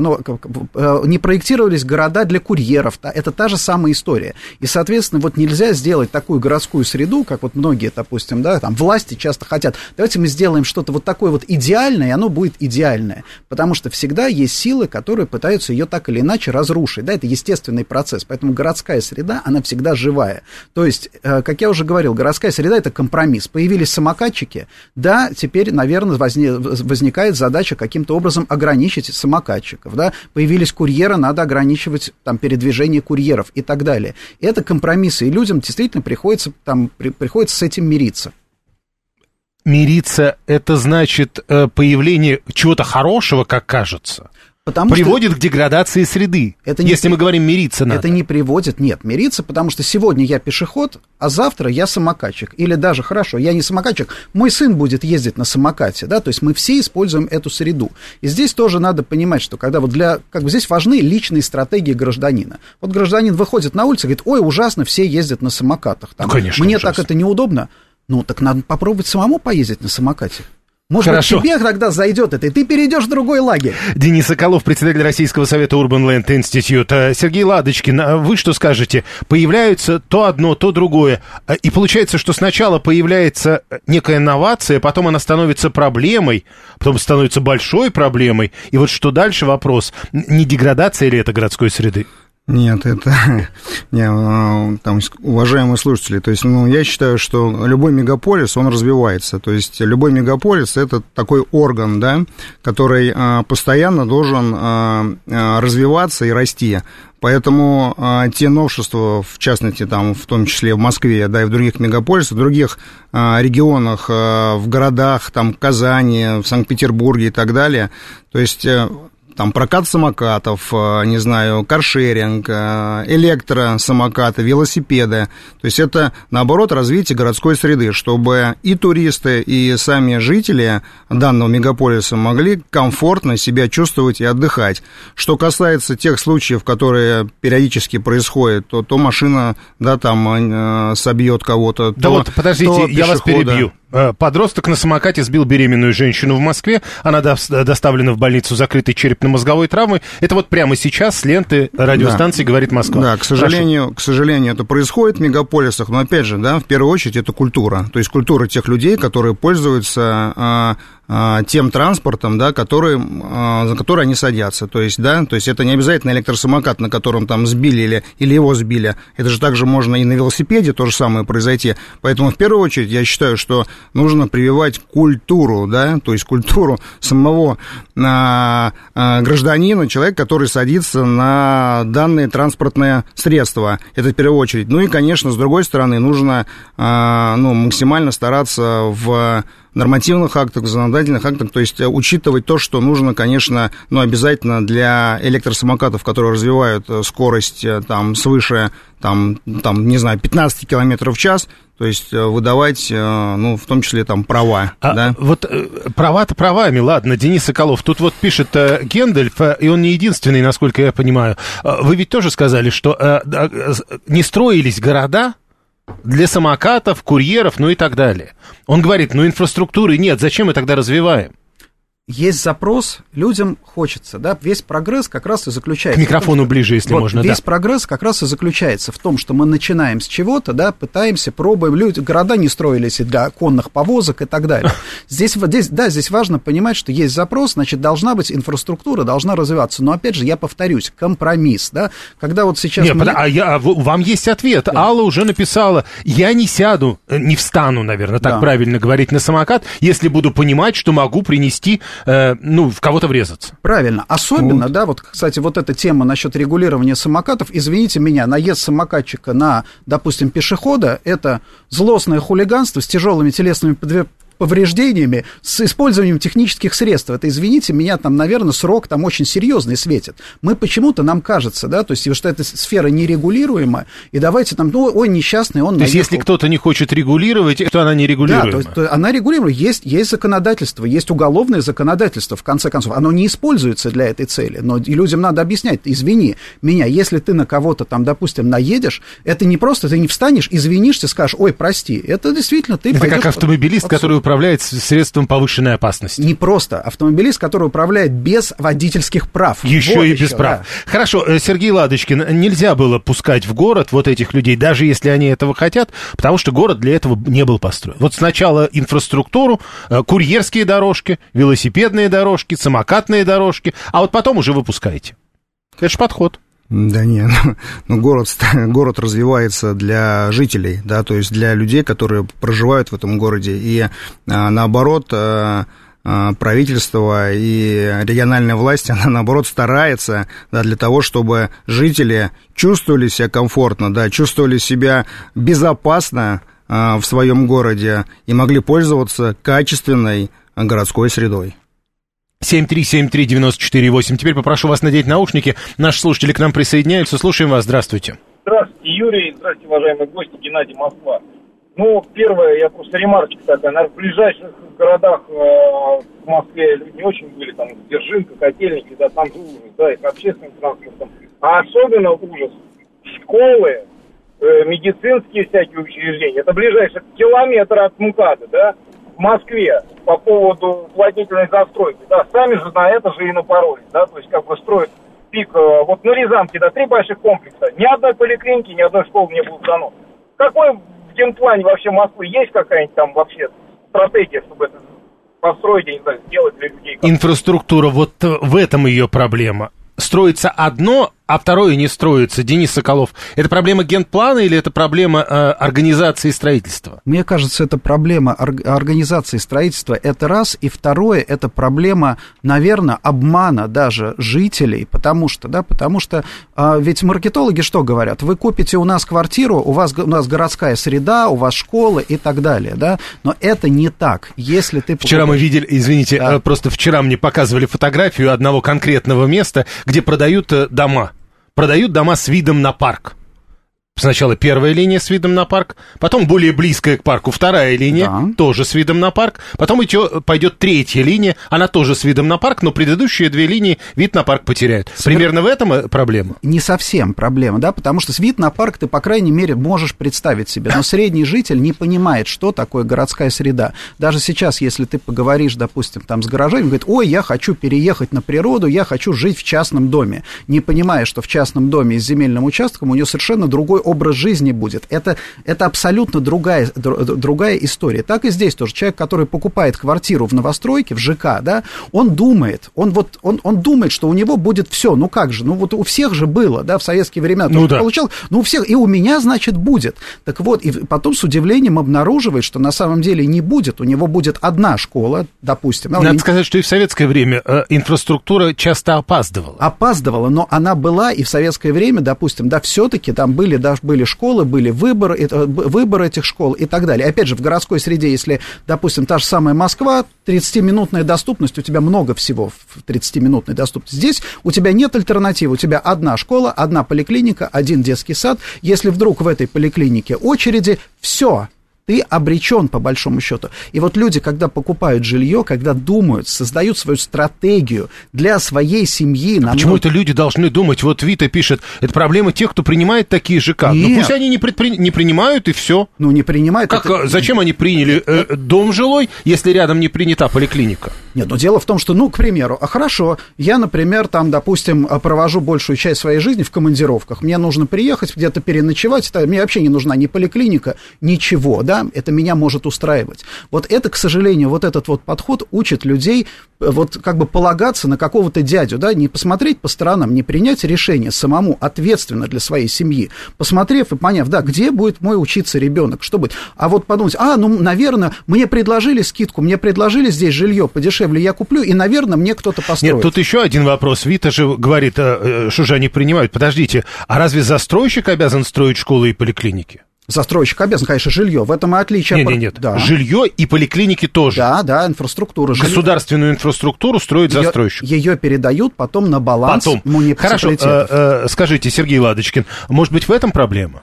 Speaker 4: не проектировались города для курьеров, это та же самая история. И, соответственно, вот нельзя сделать такую городскую среду, как вот многие, допустим, да, там власти часто хотят, давайте мы сделаем что-то вот такое вот идеальное, и оно будет идеальное, потому что всегда есть силы, которые пытаются ее так или иначе разрушить, да, это естественный процесс, поэтому городская среда, она всегда живая. То есть, как я уже говорил, городская среда — это компромисс. Появились самокатчики, да, теперь, наверное, возникает задача каким-то образом ограничить самокатчиков, да, появились курьеры, надо ограничивать там передвижение курьеров и так далее. И это компромиссы, и людям действительно приходится с этим мириться.
Speaker 3: Мириться — это значит появление чего-то хорошего, как кажется. Приводит к деградации среды, если мы говорим мириться надо.
Speaker 4: Это не приводит, нет, мириться, потому что сегодня я пешеход, а завтра я самокатчик. Или даже, хорошо, я не самокатчик, мой сын будет ездить на самокате, да, то есть мы все используем эту среду. И здесь тоже надо понимать, что когда вот здесь важны личные стратегии гражданина. Вот гражданин выходит на улицу и говорит, ой, ужасно, все ездят на самокатах. Там,
Speaker 3: конечно,
Speaker 4: мне
Speaker 3: ужасно.
Speaker 4: Так это неудобно. Ну, так надо попробовать самому поездить на самокате. Может быть, тебе тогда зайдет это, и ты перейдешь в другой лагерь.
Speaker 3: Денис Соколов, председатель Российского совета Urban Land Institute. Сергей Ладочкин, вы что скажете? Появляется то одно, то другое. И получается, что сначала появляется некая новация, потом она становится проблемой, потом становится большой проблемой. И вот что дальше вопрос, не деградация ли это городской среды?
Speaker 2: Нет, там, уважаемые слушатели, то есть, я считаю, что любой мегаполис, он развивается, то есть, любой мегаполис — это такой орган, да, который постоянно должен развиваться и расти. Поэтому те новшества, в частности, там, в том числе в Москве, да, и в других мегаполисах, в других регионах, в городах, там, Казани, в Санкт-Петербурге и так далее, то есть... Там прокат самокатов, не знаю, каршеринг, электросамокаты, велосипеды. То есть это, наоборот, развитие городской среды, чтобы и туристы, и сами жители данного мегаполиса могли комфортно себя чувствовать и отдыхать. Что касается тех случаев, которые периодически происходят, то машина, да, там собьет кого-то.
Speaker 3: Да вот, подождите, я вас перебью. Подросток на самокате сбил беременную женщину в Москве. Она доставлена в больницу с закрытой черепно-мозговой травмой. Это вот прямо сейчас с ленты радиостанции «Говорит Москва».
Speaker 2: Да, к сожалению, это происходит в мегаполисах. Но, опять же, да, в первую очередь, это культура. То есть культура тех людей, которые пользуются тем транспортом, да, за который они садятся. То есть, да, то есть это не обязательно электросамокат, на котором там сбили или его сбили. Это же также можно и на велосипеде то же самое произойти. Поэтому, в первую очередь, я считаю, что нужно прививать культуру, да, то есть культуру самого гражданина, человека, который садится на данные транспортные средства. Это в первую очередь. Ну и, конечно, с другой стороны, нужно максимально стараться в нормативных актах, законодательных актах, то есть учитывать то, что нужно, конечно, обязательно для электросамокатов, которые развивают скорость там свыше, не знаю, 15 километров в час, то есть выдавать, в том числе там права. Да?
Speaker 3: Вот права-то правами, ладно, Денис Соколов, тут вот пишет Гендальф, и он не единственный, насколько я понимаю. Вы ведь тоже сказали, что не строились города для самокатов, курьеров, и так далее. Он говорит, инфраструктуры нет, зачем мы тогда развиваем?
Speaker 4: Есть запрос, людям хочется, да, весь прогресс как раз и заключается...
Speaker 3: К микрофону том, ближе, если можно,
Speaker 4: весь прогресс как раз и заключается в том, что мы начинаем с чего-то, да, пытаемся, пробуем, города не строились для конных повозок и так далее. Здесь важно понимать, что есть запрос, значит, должна быть инфраструктура, должна развиваться, но, опять же, я повторюсь, компромисс, да, когда вот сейчас...
Speaker 3: Вам есть ответ, да. Алла уже написала, я не сяду, не встану, наверное, так правильно говорить, на самокат, если буду понимать, что могу принести... в кого-то врезаться.
Speaker 4: Правильно. Особенно, да, вот, кстати, вот эта тема насчет регулирования самокатов, извините меня, наезд самокатчика на, допустим, пешехода, это злостное хулиганство с тяжелыми телесными повреждениями, с использованием технических средств. Это, извините меня, там, наверное, срок там очень серьезный светит. Мы почему-то, нам кажется, да, то есть, что эта сфера нерегулируема, и давайте там, ой, несчастный, он...
Speaker 3: То есть, если кто-то не хочет регулировать, то она не регулируема.
Speaker 4: Да, то есть, она регулируема. Есть законодательство, есть уголовное законодательство, в конце концов. Оно не используется для этой цели, но людям надо объяснять, извини меня, если ты на кого-то там, допустим, наедешь, это не просто, ты не встанешь, извинишься, скажешь, ой, прости, это действительно ты...
Speaker 3: Это как автомобилист, который управляет средством повышенной опасности.
Speaker 4: Не просто. Автомобилист, который управляет без водительских прав.
Speaker 3: Еще без прав. Да. Хорошо, Сергей Ладочкин, нельзя было пускать в город вот этих людей, даже если они этого хотят, потому что город для этого не был построен. Вот сначала инфраструктуру, курьерские дорожки, велосипедные дорожки, самокатные дорожки, а вот потом уже выпускаете. Это же подход.
Speaker 2: Да нет, город развивается для жителей, да, то есть для людей, которые проживают в этом городе, и наоборот, правительство и региональная власть, она, наоборот, старается, да, для того, чтобы жители чувствовали себя комфортно, да, чувствовали себя безопасно в своем городе и могли пользоваться качественной городской средой.
Speaker 3: 7373948. Теперь попрошу вас надеть наушники. Наши слушатели к нам присоединяются. Слушаем вас. Здравствуйте.
Speaker 5: Здравствуйте, Юрий. Здравствуйте, уважаемые гости. Геннадий, Москва. Первое, я просто ремарочка такая. Наверное, в ближайших городах в Москве люди не очень были. Там Дзержинка, Котельники, да, там же ужас, да, и с общественным транспортом. А особенно ужас. Школы, медицинские всякие учреждения. Это ближайший километр от МКАДа, да, в Москве. По поводу уплотнительной застройки, да, сами же на это же и напоролись, да, то есть как бы строят пик, вот на Рязанке, да, 3 больших комплекса, ни одной поликлиники, ни одной школы не было дано. Какой в генплане вообще Москвы есть какая-нибудь там вообще стратегия, чтобы это построить, я не знаю, сделать для людей?
Speaker 3: Инфраструктура, вот в этом ее проблема. Строится одно, а второе не строится. Денис Соколов, это проблема генплана или это проблема организации строительства?
Speaker 4: Мне кажется, это проблема организации строительства, это раз, и второе, это проблема, наверное, обмана даже жителей, потому что ведь маркетологи что говорят? Вы купите у нас квартиру, у нас городская среда, у вас школа и так далее, да, но это не так, если ты...
Speaker 3: Вчера мы видели, извините, да. Просто вчера мне показывали фотографию одного конкретного места, где продают дома. Продают дома с видом на парк. Сначала первая линия с видом на парк, потом более близкая к парку вторая линия, да, тоже с видом на парк, потом пойдет третья линия, она тоже с видом на парк, но предыдущие 2 линии вид на парк потеряют. Примерно в этом проблема?
Speaker 4: Не совсем проблема, да, потому что вид на парк ты, по крайней мере, можешь представить себе, но средний житель не понимает, что такое городская среда. Даже сейчас, если ты поговоришь, допустим, там с горожанами, говорит, ой, я хочу переехать на природу, я хочу жить в частном доме, не понимая, что в частном доме с земельным участком у него совершенно другой образ жизни будет. Это абсолютно другая история. Так и здесь тоже. Человек, который покупает квартиру в новостройке, в ЖК, да, он думает, он думает, что у него будет все. Ну как же? Ну вот у всех же было, да, в советские времена.
Speaker 3: Ну да.
Speaker 4: Получал, ну у всех, и у меня, значит, будет. Так вот, и потом с удивлением обнаруживает, что на самом деле не будет. У него будет одна школа, допустим.
Speaker 3: Надо сказать, что и в советское время инфраструктура часто опаздывала.
Speaker 4: Опаздывала, но она была и в советское время, допустим, да, все-таки там были школы, были выборы этих школ и так далее. Опять же, в городской среде, если, допустим, та же самая Москва, 30-минутная доступность, у тебя много всего в 30-минутной доступности. Здесь у тебя нет альтернативы, у тебя одна школа, одна поликлиника, один детский сад. Если вдруг в этой поликлинике очереди, все, ты обречен, по большому счету. И вот люди, когда покупают жилье, когда думают, создают свою стратегию для своей семьи...
Speaker 3: Почему это люди должны думать? Вот Вита пишет, это проблема тех, кто принимает такие ЖК.
Speaker 4: Нет.
Speaker 3: Ну пусть они не принимают, и все.
Speaker 4: Ну, не принимают.
Speaker 3: Зачем они приняли дом жилой, если рядом не принята поликлиника?
Speaker 4: Нет, но дело в том, что, ну, к примеру, хорошо, я, например, там, допустим, провожу большую часть своей жизни в командировках, мне нужно приехать, где-то переночевать, мне вообще не нужна ни поликлиника, ничего, да, это меня может устраивать. Вот это, к сожалению, вот этот вот подход учит людей вот как бы полагаться на какого-то дядю, да, не посмотреть по сторонам, не принять решение самому ответственно для своей семьи, посмотрев и поняв, да, где будет мой учиться ребенок, что будет, а вот подумать, ну, наверное, мне предложили скидку, мне предложили здесь жилье подешевле, я куплю, и, наверное, мне кто-то построит.
Speaker 3: Нет, тут еще один вопрос. Вита же говорит, что же они принимают. Подождите, а разве застройщик обязан строить школы и поликлиники?
Speaker 4: Застройщик обязан, конечно, жилье. В этом и отличие.
Speaker 3: Нет. Да. Жилье и поликлиники тоже.
Speaker 4: Да, инфраструктура.
Speaker 3: Государственную инфраструктуру строит застройщик.
Speaker 4: Ее передают потом на баланс муниципалитетов.
Speaker 3: Хорошо, скажите, Сергей Ладочкин, может быть, в этом проблема?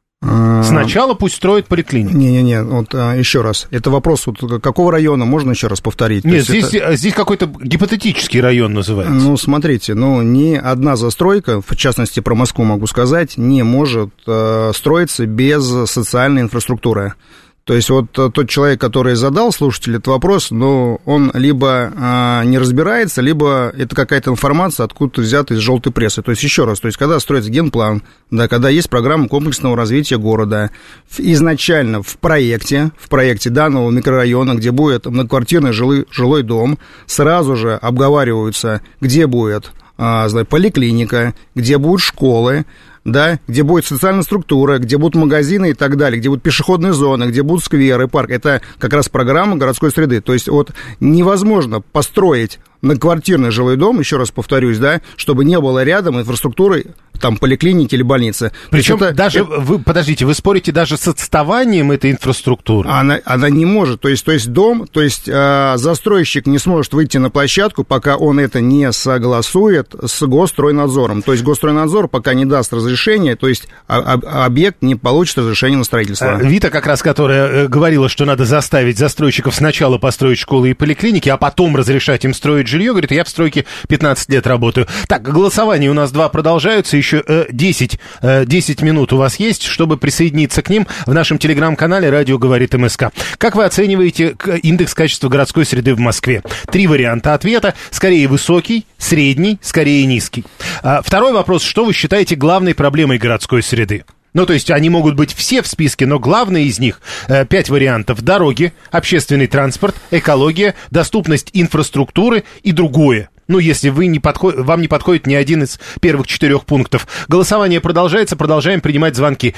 Speaker 3: Сначала пусть строят поликлинику.
Speaker 2: Не, вот еще раз. Это вопрос, вот, какого района, можно еще раз повторить?
Speaker 3: Нет, здесь какой-то гипотетический район называется.
Speaker 2: Ну, смотрите, ни одна застройка, в частности, про Москву могу сказать, не может строиться без социальной инфраструктуры. То есть вот тот человек, который задал слушателю этот вопрос, он либо не разбирается, либо это какая-то информация откуда-то взята из желтой прессы. То есть еще раз, когда строится генплан, да, когда есть программа комплексного развития города, изначально в проекте данного микрорайона, где будет многоквартирный жилой дом, сразу же обговариваются, где будет поликлиника, где будут школы, да, где будет социальная структура, где будут магазины и так далее, где будут пешеходные зоны, где будут скверы, парк. Это как раз программа городской среды. То есть вот невозможно построить многоквартирный жилой дом, еще раз повторюсь, да, чтобы не было рядом инфраструктуры, там, поликлиники или больницы.
Speaker 3: Причем вы спорите даже с отставанием этой инфраструктуры.
Speaker 2: Она не может. То есть застройщик не сможет выйти на площадку, пока он это не согласует с Госстройнадзором. То есть Госстройнадзор пока не даст разрешение, то есть объект не получит разрешение на строительство.
Speaker 3: Вита, как раз, которая говорила, что надо заставить застройщиков сначала построить школы и поликлиники, а потом разрешать им строить жилье, говорит, я в стройке 15 лет работаю. Так, голосование у нас 2 продолжаются, еще 10 минут у вас есть, чтобы присоединиться к ним в нашем телеграм-канале «Радио говорит МСК». Как вы оцениваете индекс качества городской среды в Москве? 3 варианта ответа. Скорее высокий, средний, скорее низкий. Второй вопрос. Что вы считаете главной проблемой городской среды? Ну, то есть они могут быть все в списке, но главное из них 5 вариантов: дороги, общественный транспорт, экология, доступность инфраструктуры и другое. Ну, если вам не подходит ни один из первых 4 пунктов. Голосование продолжается, продолжаем принимать звонки.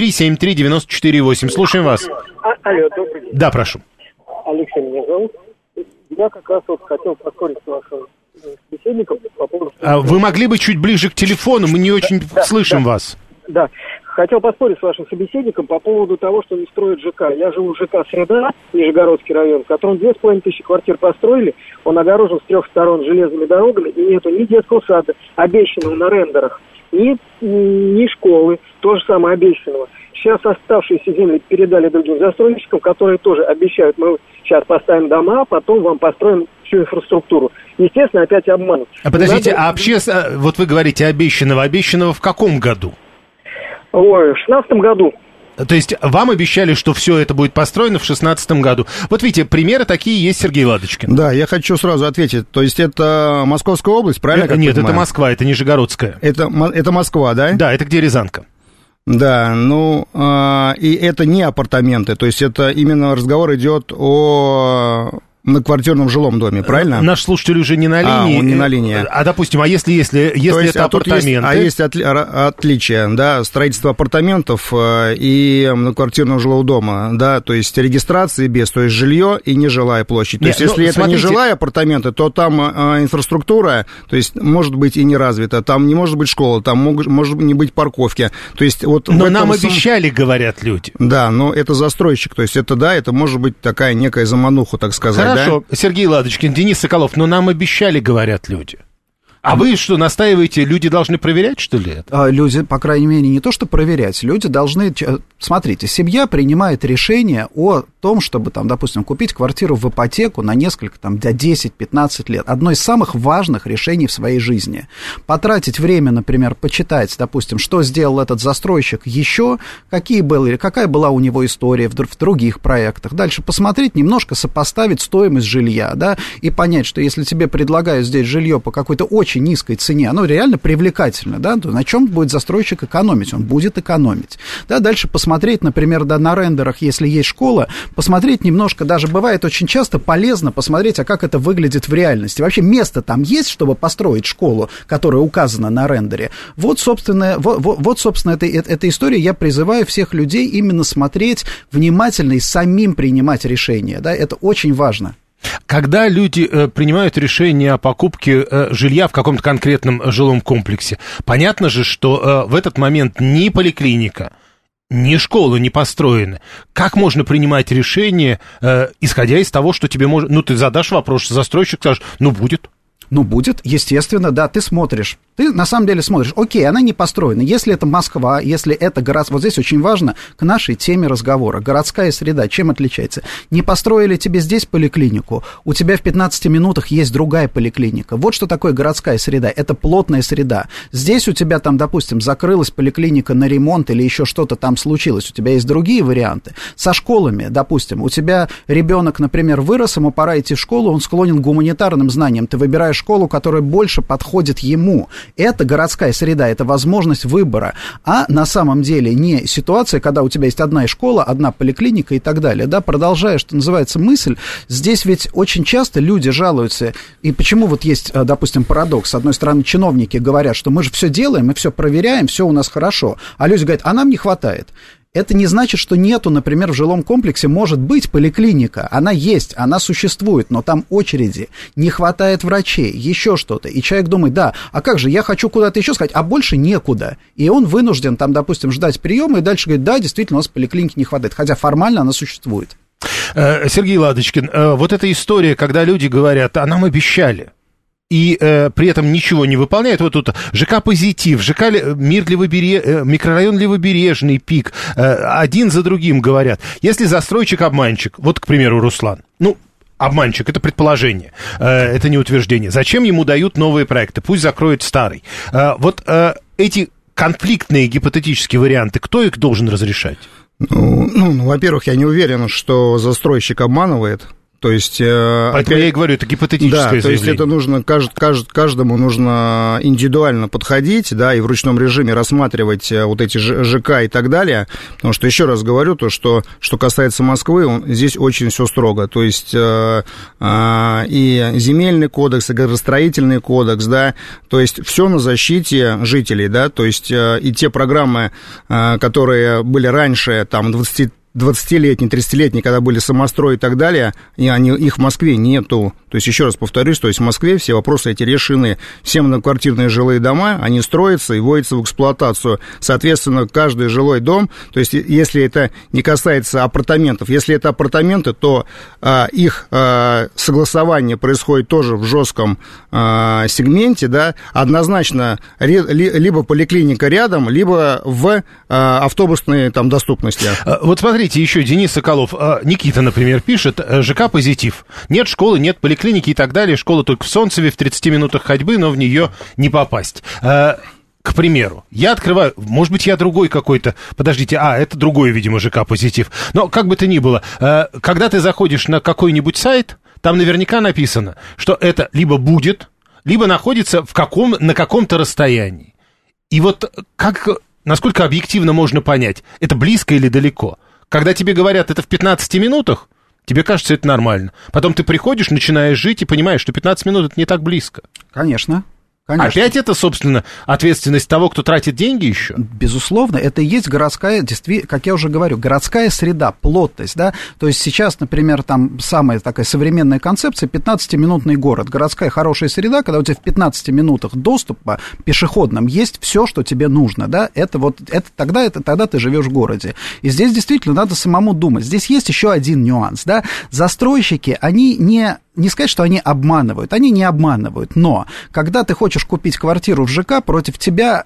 Speaker 3: 7373948. Слушаем вас.
Speaker 6: Алло, добрый день.
Speaker 3: Да, прошу.
Speaker 6: Алексей меня зовут. Я как раз вот хотел поспорить с вашим собеседником по поводу...
Speaker 3: Вы могли бы чуть ближе к телефону, мы не очень слышим вас.
Speaker 6: Да, хотел поспорить с вашим собеседником по поводу того, что не строят ЖК. Я живу в ЖК «Среда», Нижегородский район, в котором 2500 квартир построили. Он огорожен с 3 сторон железными дорогами, и нету ни детского сада, обещанного на рендерах, ни школы, то же самое обещанного. Сейчас оставшиеся земли передали другим застройщикам, которые тоже обещают, мы сейчас поставим дома, а потом вам построим всю инфраструктуру. Естественно, опять обманут.
Speaker 3: Подождите, вот вы говорите обещанного в каком году?
Speaker 6: В 2016 году.
Speaker 3: То есть вам обещали, что все это будет построено в 2016 году. Вот видите, примеры такие есть, Сергей Ладочкин.
Speaker 2: Да, я хочу сразу ответить. То есть это Московская область, правильно?
Speaker 3: Нет, это Москва, это Нижегородская.
Speaker 2: Это Москва, да?
Speaker 3: Да, это где Рязанка.
Speaker 2: Да, и это не апартаменты, то есть это именно разговор идет о многоквартирном жилом доме, правильно?
Speaker 3: Наш слушатель уже не на линии.
Speaker 2: Он не на линии.
Speaker 3: Допустим, если это апартаменты...
Speaker 2: Есть отличие, да, строительство апартаментов и многоквартирного жилого дома, да, то есть регистрации без, то есть жилье и нежилая площадь. То есть если это не жилая апартаменты, то там инфраструктура, то есть может быть и не развита, там не может быть школа, там может не быть парковки. То есть вот
Speaker 3: но нам обещали, говорят люди.
Speaker 2: Да, но это застройщик, то есть это может быть такая некая замануха, так сказать.
Speaker 3: Хорошо, да? Сергей Ладочкин, Денис Соколов, но нам обещали, говорят люди. А вы что, настаиваете, люди должны проверять, что ли, это?
Speaker 4: Люди, по крайней мере, не то что проверять, люди должны... Смотрите, семья принимает решение о том, чтобы, там, допустим, купить квартиру в ипотеку на несколько, там, 10-15 лет. Одно из самых важных решений в своей жизни. Потратить время, например, почитать, допустим, что сделал этот застройщик еще, какая была у него история в других проектах. Дальше посмотреть, немножко сопоставить стоимость жилья, да, и понять, что если тебе предлагают здесь жилье по какой-то очень низкой цене, оно реально привлекательно, да, то на чем будет застройщик экономить? Он будет экономить. Да, дальше посмотреть, например, да, на рендерах, если есть школа, посмотреть немножко, даже бывает очень часто полезно посмотреть, а как это выглядит в реальности. Вообще место там есть, чтобы построить школу, которая указана на рендере. Вот, собственно, эта история, я призываю всех людей именно смотреть внимательно и самим принимать решения, да, это очень важно.
Speaker 3: Когда люди принимают решение о покупке жилья в каком-то конкретном жилом комплексе, понятно же, что в этот момент ни поликлиника, ни школа не построены. Как можно принимать решение, исходя из того, что тебе может... Ну, ты задашь вопрос, застройщик скажет, будет.
Speaker 4: Ну, будет, естественно, да, ты смотришь. Ты на самом деле смотришь, окей, она не построена. Если это Москва, если это город... Вот здесь очень важно к нашей теме разговора. Городская среда, чем отличается? Не построили тебе здесь поликлинику, у тебя в 15 минутах есть другая поликлиника. Вот что такое городская среда. Это плотная среда. Здесь у тебя там, допустим, закрылась поликлиника на ремонт или еще что-то там случилось. У тебя есть другие варианты. Со школами, допустим, у тебя ребенок, например, вырос, ему пора идти в школу, он склонен к гуманитарным знаниям. Ты выбираешь школу, которая больше подходит ему. Это городская среда, это возможность выбора. А на самом деле не ситуация, когда у тебя есть одна школа, одна поликлиника и так далее. Да, продолжая, что называется, мысль, здесь ведь очень часто люди жалуются. И почему вот есть, допустим, парадокс? С одной стороны, чиновники говорят, что мы же все делаем, мы все проверяем, все у нас хорошо. А люди говорят, а нам не хватает. Это не значит, что нету, например, в жилом комплексе может быть поликлиника. Она есть, она существует, но там очереди, не хватает врачей, еще что-то. И человек думает, да, а как же, я хочу куда-то еще сказать, а больше некуда. И он вынужден там, допустим, ждать приема и дальше говорит, да, действительно, у нас поликлиники не хватает, хотя формально она существует.
Speaker 3: Сергей Ладочкин, вот эта история, когда люди говорят, а нам обещали, и при этом ничего не выполняют. Вот тут ЖК «Позитив», ЖК микрорайон Левобережный, ПИК, один за другим говорят. Если застройщик обманщик, вот, к примеру, Руслан, обманщик, это предположение, это не утверждение. Зачем ему дают новые проекты? Пусть закроет старый. Вот эти конфликтные гипотетические варианты, кто их должен разрешать?
Speaker 2: Во-первых, я не уверен, что застройщик обманывает. То есть,
Speaker 3: поэтому я и говорю, это гипотетическое заявление.
Speaker 2: То есть это нужно, каждому нужно индивидуально подходить, да, и в ручном режиме рассматривать вот эти ЖК и так далее, потому что, еще раз говорю, то, что касается Москвы, здесь очень все строго, то есть и земельный кодекс, и градостроительный кодекс, да, то есть все на защите жителей, да, то есть и те программы, которые были раньше, там, 20-летние, 30-летние, когда были самострой и так далее, их в Москве нету. То есть, еще раз повторюсь, то есть в Москве все вопросы эти решены. Все многоквартирные жилые дома, они строятся и вводятся в эксплуатацию. Соответственно, каждый жилой дом, то есть, если это не касается апартаментов, если это апартаменты, то их согласование происходит тоже в жестком сегменте, да, однозначно либо поликлиника рядом, либо в автобусной там доступности.
Speaker 3: Вот смотрите, еще Денис Соколов, Никита, например, пишет, ЖК «Позитив». Нет школы, нет поликлиники и так далее. Школа только в Солнцеве, в 30 минутах ходьбы, но в нее не попасть. К примеру, я открываю, может быть, я другой какой-то, подождите, это другой, видимо, ЖК «Позитив». Но как бы то ни было, когда ты заходишь на какой-нибудь сайт, там наверняка написано, что это либо будет, либо находится на каком-то расстоянии. И вот насколько объективно можно понять, это близко или далеко? Когда тебе говорят, это в 15 минутах, тебе кажется, это нормально. Потом ты приходишь, начинаешь жить и понимаешь, что 15 минут — это не так близко.
Speaker 4: Конечно.
Speaker 3: Опять это, собственно, ответственность того, кто тратит деньги еще?
Speaker 4: Безусловно, это и есть городская, как я уже говорю, городская среда, плотность, да, то есть сейчас, например, там самая такая современная концепция, 15-минутный город, городская хорошая среда, когда у тебя в 15 минутах доступа пешеходным есть все, что тебе нужно, да, тогда ты живешь в городе, и здесь действительно надо самому думать, здесь есть еще один нюанс, да, застройщики, они не не сказать, что они обманывают, они не обманывают, но когда ты хочешь купить квартиру в ЖК, против тебя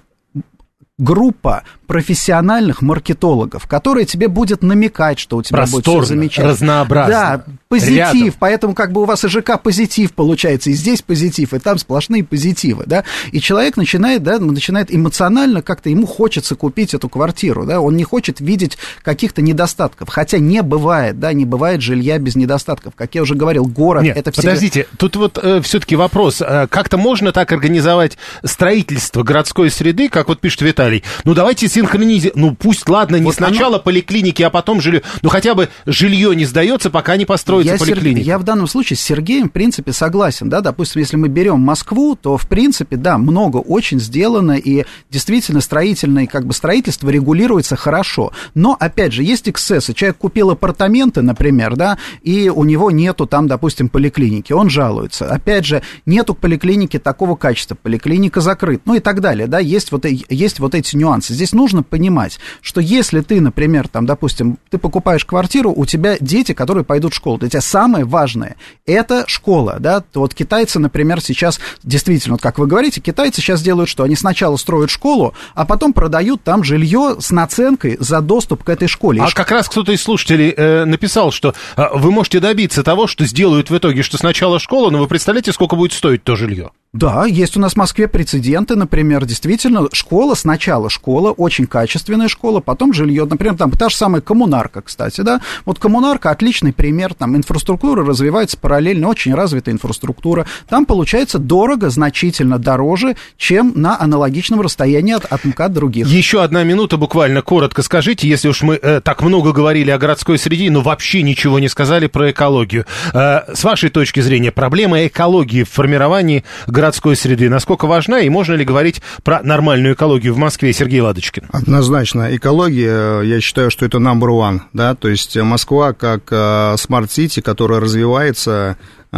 Speaker 4: группа профессиональных маркетологов, которые тебе будет намекать, что у тебя будет все замечательно.
Speaker 3: Разнообразно.
Speaker 4: Да, позитив,
Speaker 3: рядом.
Speaker 4: Поэтому как бы у вас и ЖК позитив получается, и здесь позитив, и там сплошные позитивы, да, и человек начинает эмоционально как-то, ему хочется купить эту квартиру, да, он не хочет видеть каких-то недостатков, хотя не бывает жилья без недостатков, как я уже говорил, город,
Speaker 3: Нет,
Speaker 4: это всегда...
Speaker 3: Подождите, тут вот все-таки вопрос, как-то можно так организовать строительство городской среды, как вот пишет Виталий, ну давайте синхронизировать, пусть, ладно, не вот сначала поликлиники, а потом жилье, хотя бы жилье не сдается, пока не построится поликлиника.
Speaker 4: Я в данном случае с Сергеем, в принципе, согласен, да, допустим, если мы берем Москву, то, в принципе, да, много очень сделано, и действительно строительство регулируется хорошо, но, опять же, есть эксцессы, человек купил апартаменты, например, да, и у него нету там, допустим, поликлиники, он жалуется, опять же, нету поликлиники такого качества, поликлиника закрыта, и так далее, да, есть вот эти нюансы. Здесь нужно понимать, что если ты, например, там, допустим, ты покупаешь квартиру, у тебя дети, которые пойдут в школу, для тебя самое важное – это школа, да, вот китайцы, например, сейчас, действительно, вот как вы говорите, китайцы сейчас делают что? Они сначала строят школу, а потом продают там жилье с наценкой за доступ к этой школе.
Speaker 3: А как раз кто-то из слушателей написал, что вы можете добиться того, что сделают в итоге, что сначала школа, но вы представляете, сколько будет стоить то жилье?
Speaker 4: Да, есть у нас в Москве прецеденты, например, действительно, сначала школа, очень качественная школа, потом жилье, например, там та же самая коммунарка, кстати, да, вот коммунарка отличный пример, там инфраструктура развивается параллельно, очень развитая инфраструктура, там получается дорого, значительно дороже, чем на аналогичном расстоянии от МКАД других.
Speaker 3: Еще 1 минута буквально, коротко скажите, если уж мы так много говорили о городской среде, но вообще ничего не сказали про экологию. С вашей точки зрения, проблема экологии в формировании городской среды, насколько важна, и можно ли говорить про нормальную экологию в Москве? Сергей Ладочкин.
Speaker 2: Однозначно, экология, я считаю, что это number one, да, то есть Москва как смарт-сити, которая развивается,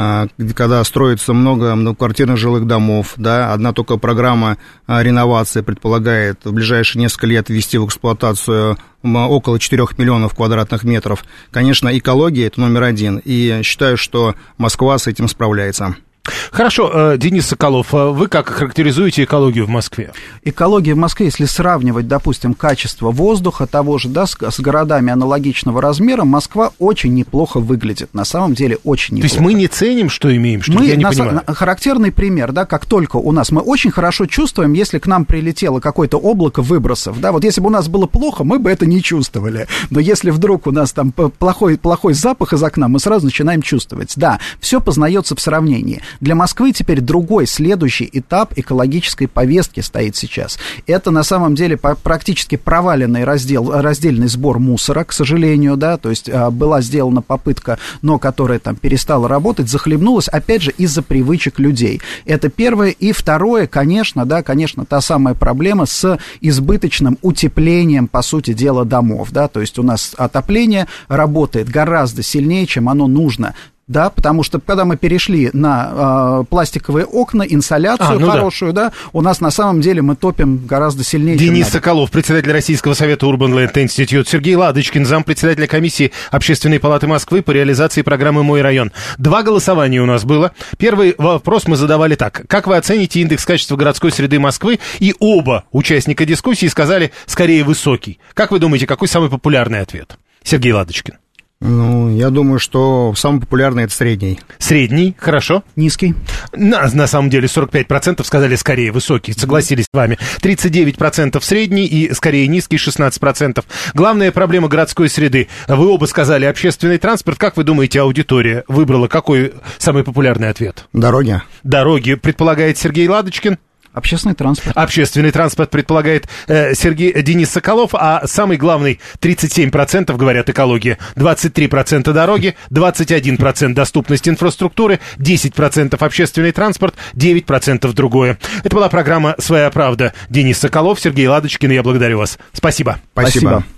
Speaker 2: когда строится много многоквартирных жилых домов, да, одна только программа реновации предполагает в ближайшие несколько лет ввести в эксплуатацию около 4 миллионов квадратных метров. Конечно, экология – это номер 1, и считаю, что Москва с этим справляется.
Speaker 3: Хорошо, Денис Соколов, вы как характеризуете экологию в Москве?
Speaker 4: Экология в Москве, если сравнивать, допустим, качество воздуха того же, да, с городами аналогичного размера, Москва очень неплохо выглядит, на самом деле очень неплохо. То есть
Speaker 3: мы не ценим, что имеем, что ли? Я не понимаю.
Speaker 4: Характерный пример, да, как только у нас, мы очень хорошо чувствуем, если к нам прилетело какое-то облако выбросов, да, вот если бы у нас было плохо, мы бы это не чувствовали, но если вдруг у нас там плохой запах из окна, мы сразу начинаем чувствовать, да, все познается в сравнении. Для Москвы теперь другой, следующий этап экологической повестки стоит сейчас. Это, на самом деле, практически проваленный раздельный сбор мусора, к сожалению, да, то есть была сделана попытка, но которая там перестала работать, захлебнулась, опять же, из-за привычек людей. Это первое. И второе, конечно, та самая проблема с избыточным утеплением, по сути дела, домов, да, то есть у нас отопление работает гораздо сильнее, чем оно нужно. Да, потому что когда мы перешли на пластиковые окна, инсоляцию хорошую, да, у нас на самом деле мы топим гораздо сильнее,
Speaker 3: Денис Соколов, председатель Российского совета Urban Land Institute, Сергей Ладочкин, зампредседателя комиссии Общественной палаты Москвы по реализации программы «Мой район». 2 голосования у нас было. Первый вопрос мы задавали так. Как вы оцените индекс качества городской среды Москвы? И оба участника дискуссии сказали, скорее, высокий. Как вы думаете, какой самый популярный ответ? Сергей Ладочкин.
Speaker 2: Я думаю, что самый популярный – это средний.
Speaker 3: Средний, хорошо.
Speaker 4: Низкий.
Speaker 3: На самом деле 45% сказали скорее высокий, согласились с вами. 39% средний и скорее низкий 16%. Главная проблема городской среды. Вы оба сказали общественный транспорт. Как вы думаете, аудитория выбрала какой самый популярный ответ?
Speaker 2: Дороги.
Speaker 3: Дороги, предполагает Сергей Ладочкин.
Speaker 4: Общественный транспорт.
Speaker 3: Общественный транспорт предполагает Денис Соколов, а самый главный 37% говорят экология, 23% дороги, 21% доступность инфраструктуры, 10% общественный транспорт, 9% другое. Это была программа «Своя правда». Денис Соколов, Сергей Ладочкин, я благодарю вас. Спасибо.
Speaker 2: Спасибо.